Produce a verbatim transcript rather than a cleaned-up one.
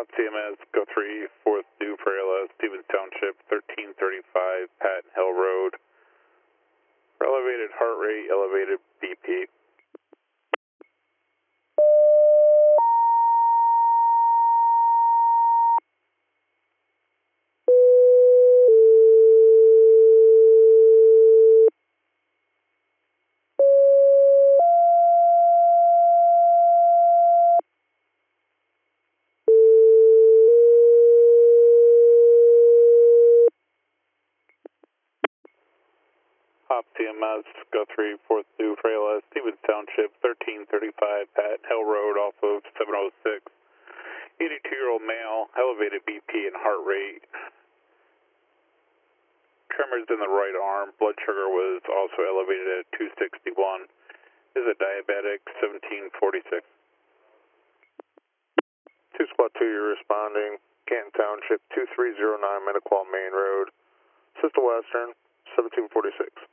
Hot C M S, go three, fourth due for A L S, Stevens Township, thirteen thirty-five, Patton Hill Road. For elevated heart rate, elevated B P. Hop C M S, go three, fourth due for A L S, Stevens Township, thirteen thirty-five, Patton Hill Road, off of seven oh six. eighty-two-year-old male, elevated B P and heart rate. Tremors in the right arm. Blood sugar was also elevated at two sixty-one. Is a diabetic, seventeen forty-six. two Squad two, you're responding. Canton Township, two three zero nine, Minnequaw Main Road. System Western, seventeen forty-six.